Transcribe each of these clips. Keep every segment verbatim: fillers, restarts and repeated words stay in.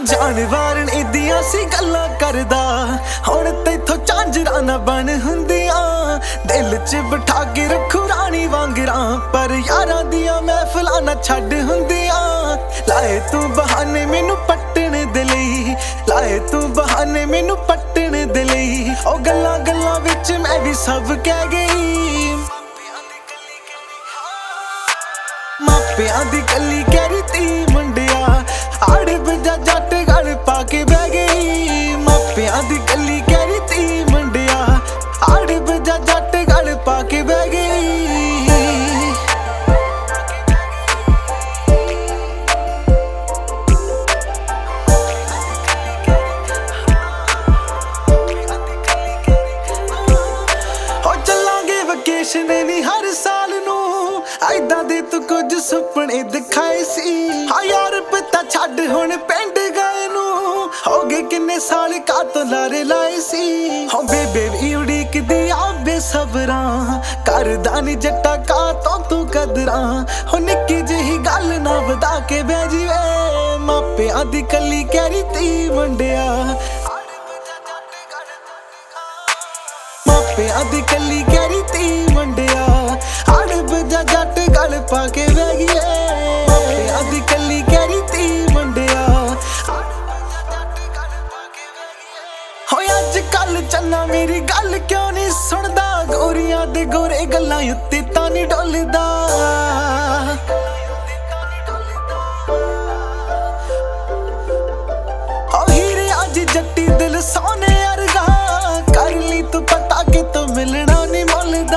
ਜਾਨਵਾਰਨ ਇਦੀਆਂ ਸੀ ਗੱਲਾਂ ਕਰਦਾ, ਹੁਣ ਤੈਥੋਂ ਝਾਂਜਰਾਂ ਨਾ ਬਣ ਹੁੰਦੀਆਂ। ਦਿਲ 'ਚ ਬਿਠਾ ਕੇ ਰੱਖੂ ਰਾਣੀ ਵਾਂਗਰਾਂ, ਪਰ ਯਾਰਾਂ ਦੀਆਂ ਮਹਿਫਲਾਂ ਨਾ ਛੱਡ ਹੁੰਦੀਆਂ। ਲਾਏ ਤੂੰ ਬਹਾਨੇ ਮੈਨੂੰ ਪੱਟਣ ਦੇ ਲਈ, ਲਾਏ ਤੂੰ ਬਹਾਨੇ ਮੈਨੂੰ ਪੱਟਣ ਦੇ ਲਈ। ਉਹ ਗੱਲਾਂ ਗੱਲਾਂ ਵਿੱਚ ਮੈਂ ਵੀ ਸਭ ਕਹਿ ਗਈ, ਮਾਪਿਆਂ ਦੀ ਕੱਲੀ ਕਹਿ ਤੀ ਮੁੰਡਿਆ, ਆੜਬ ਜਾ ਜੱਟ ਗਲ ਪਾ ਕੇ ਬਹਿ ਗਈ। ਮਾਪਿਆਂ ਦੀ ਕੱਲੀ ਕਹਿ ਤੀ ਮੁੰਡਿਆ, ਆੜਬ ਜਾ ਜੱਟ ਗਲ ਪਾ ਕੇ ਬਹਿ ਗਈ। ਹੋ ਚੱਲਾਂਗੇ ਵਕੇਸ਼ਨ ਨੀ ਹਰ ਸਾਲ ਨੂੰ, ਐਦਾਂ ਦੇ ਤੂੰ ਕੁਝ ਸੁਪਨੇ ਦਿਖਾਏ ਸੀ। ਹਾਂ ਯਾਰ ਪਤਾ ਛੱਡ ਹੁਣ ਪਿੰਡ ਗਏ ਨੂੰ, ਹੋ ਗਏ ਕਿੰਨੇ ਸਾਲ ਕਾਤੋਂ ਲਾਰੇ ਲਾਏ ਸੀ। ਹਾਂ ਬੇਬੇ ਵੀ ਉਡੀਕਦੀ ਆ ਬੇਸਬਰਾਂ, ਕਰਦਾ ਨੀ ਜੱਟਾ ਕਾਤੋਂ ਤੂੰ ਕਦਰਾਂ। ਹੋ ਨਿੱਕੀ ਜਿਹੀ ਗੱਲ ਨਾ ਵਧਾ ਕੇ ਬਹਿ ਜੀਵੇ, ਮਾਪਿਆਂ ਦੀ ਕੱਲੀ ਕਹਿ ਤੀ ਮੁੰਡਿਆ, ਮਾਪਿਆਂ ਦੀ ਕੱਲੀ ਕਹਿ ਤੀ ਮੁੰਡਿਆ, ਆੜਬ ਜਾ ਜੱਟ ਗਲ ਪਾ ਕੇ ਬਹਿ ਗਈ। ਮਾਪਿਆਂ ਦੀ ਕੱਲੀ ਕਹਿ ਤੀ ਮੁੰਡਿਆ, ਹੋਏ ਅੱਜ ਕੱਲ ਚੰਨਾ ਮੇਰੀ ਗੱਲ ਕਿਉਂ ਨਹੀਂ ਸੁਣਦਾ, ਗੋਰੀਆਂ ਦੇ ਗੋਰੇ ਗੱਲਾਂ ਉੱਤੇ ਤਾਂ ਨਹੀਂ ਡੋਲਦਾ। ਹੋ ਹੀਰੇ ਅੱਜ ਜੱਟੀ ਦਿਲ ਸੋਨੇ ਅਰਗਾ, ਕਰ ਲਈ ਤੂੰ ਪਤਾ ਕਿ ਤੂੰ ਮਿਲਣਾ ਨਹੀਂ ਮੁੱਲਦਾ।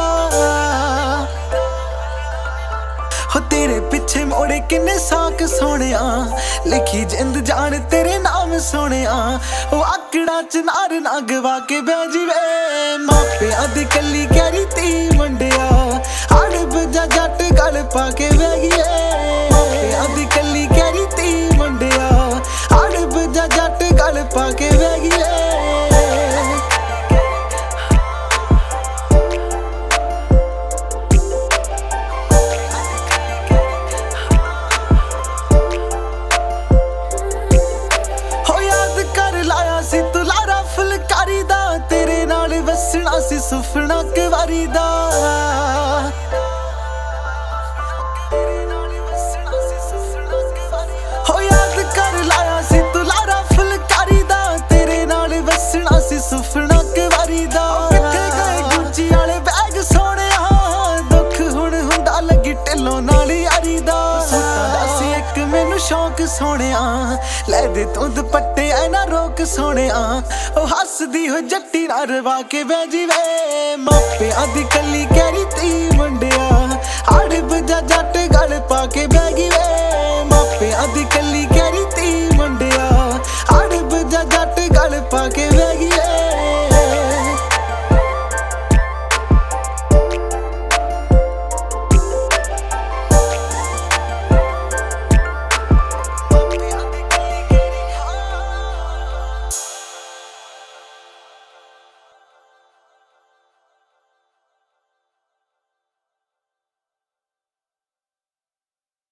ਹੋ ਤੇਰੇ ਪਿੱਛੇ ਮੋੜੇ ਕਿੰਨੇ ਸਾਕ ਸੋਹਣਿਆ, ਲਿਖੀ ਜਿੰਦ ਜਾਨ ਤੇਰੇ ਨਾਮ ਸੋਹਣਿਆ। ਉਹ ਆਕੜਾਂ ਚ ਨਾਰ ਨਾ ਗਵਾ ਕੇ ਬਹਿ ਜੀਵੇ, ਮਾਪਿਆਂ ਦੀ ਕੱਲੀ ਕਹਿ ਤੀ ਮੁੰਡਿਆ, ਆੜਬ ਜਾ ਜੱਟ ਗਲ ਪਾ ਕੇ ਬਹਿ ਗਈ। ਮਾਪਿਆਂ ਦੀ ਕੱਲੀ ਕਹਿ ਤੀ ਮੁੰਡਿਆ, ਆੜਬ ਜਾ ਜੱਟ ਗਲ ਪਾ ਕੇ ਬਹਿ ਗਈ। ਸੀ ਤੂੰ ਲਾਰਾ ਫੁਲਕਾਰੀ ਦਾ, ਤੇਰੇ ਨਾਲ ਵਸਣਾ ਸੀ ਸੁਪਨਾ ਕੁਵਾਰੀ ਦਾ। ਹੋ ਯਾਦ ਕਰ ਲਾਇਆ ਸੀ ਤੂੰ ਲਾਰਾ ਫੁਲਕਾਰੀ ਦਾ, ਤੇਰੇ ਨਾਲ ਵਸਣਾ ਸੀ ਸੁਪਨਾ ਕੁਵਾਰੀ ਦਾ। ਕਿੱਥੇ ਗਏ ਗੁੱਚੀ ਵਾਲੇ ਬੈਗ ਸੋਹਣਿਆ, ਦੁੱਖ ਹੁਣ ਹੁੰਦਾ ਲੱਗੀ ਢਿੱਲੋਂ ਨਾਲ ਯਾਰੀ ਦਾ। ਸੂਟਾਂ ਦਾ ਸੀ ਇੱਕ ਮੈਨੂੰ ਸ਼ੌਂਕ ਸੋਹਣਿਆ, ਲੈ ਦੇ ਤੂੰ ਦੁਪੱਟੇ ਐ ਨਾ ਰੋਕ ਸੋਹਣਿਆ। ਉਹ ਹੱਸਦੀ ਹੋ ਜੱਟੀ ਨਾ ਰਵਾ ਕੇ ਬਹਿ ਜੀਵੇ, ਮਾਪਿਆਂ ਦੀ ਕੱਲੀ ਕਹਿ ਤੀ ਮੁੰਡਿਆ, ਆੜਬ ਜਾ ਜੱਟ ਗਲ ਪਾ ਕੇ ਬਹਿ ਗਈ ਵੇ। ਮਾਪਿਆਂ ਦੀ